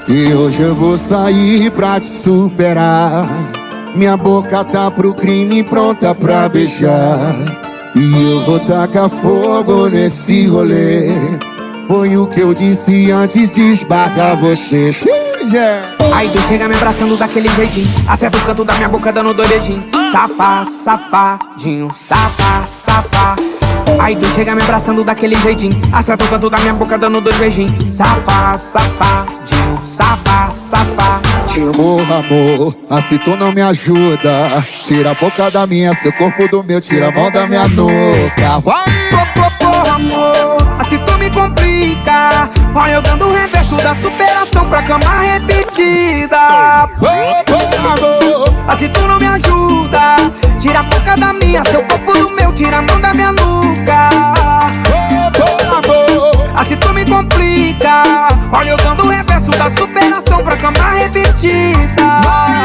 E hoje eu vou sair pra te superar. Minha boca tá pro crime, pronta pra beijar. E eu vou tacar fogo nesse rolê. Foi o que eu disse antes de esbarrar você. Aí tu chega me abraçando daquele jeitinho, acerta o canto da minha boca dando dois dedinhos. Safá, safadinho, safá, safá. Aí tu chega me abraçando daquele jeitinho, acerta o canto da minha boca dando dois beijinhos. Safá, safadinho, safá, safá. Porra, amor, assim tu não me ajuda. Tira a boca da minha, seu corpo do meu, tira a mão da minha nuca. Vai! Porra, amor, assim tu me complica. Olha eu dando o reverso da superação pra cama repetida. Porra, amor, assim tu não me ajuda. Tira a boca da minha, seu corpo do meu, tira a mão da minha nuca. porra, amor, assim tu me complica. Olha eu dando o reverso da superação pra cama repetida.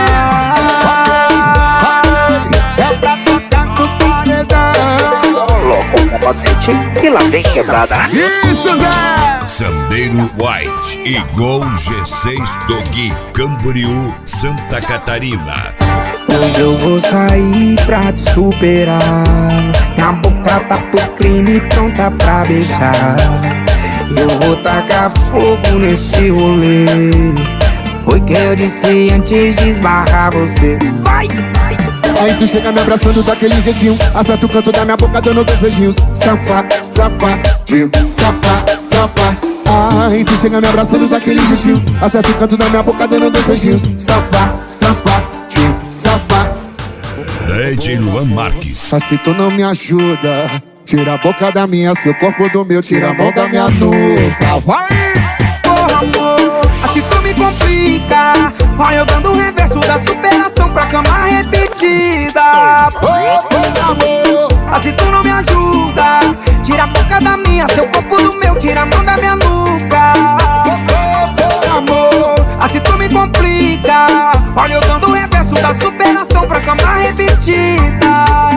é pra tocar no paredão. Louco, capacete e lá vem quebrada. Isso, Zé! Sandeiro White e Gol G6 Dogui, Camboriú, Santa Catarina. Hoje eu vou sair pra te superar. Minha boca tá pro crime, pronta pra beijar. Eu vou tacar fogo nesse rolê. Foi que eu disse antes de esbarrar você. Vai! Aí tu chega me abraçando daquele jeitinho, acerta o canto da minha boca dando dois beijinhos. Safá, safadinho, safá, safá. Aí tu chega me abraçando daquele jeitinho, acerta o canto da minha boca dando dois beijinhos. Safá, safadinho, safá. DJ Luan Marques. Assim tu não me ajuda. Tira a boca da minha, seu corpo do meu, tira a mão da minha nuca. Vai! Porra, amor, assim tu me complica. Olha eu dando o reverso da superação pra cama repetida. Porra, amor, assim tu não me ajuda. Tira a boca da minha, seu corpo do meu, tira a mão da minha nuca. porra, amor, assim tu me complica. Olha eu dando o reverso da superação pra cama repetida.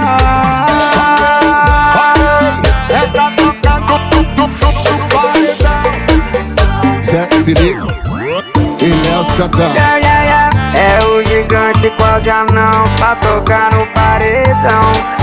é pra tocar no paredão. Zé Felipe e Léo Santana. Yeah, yeah, yeah. É o gigante quase anão pra tocar no paredão.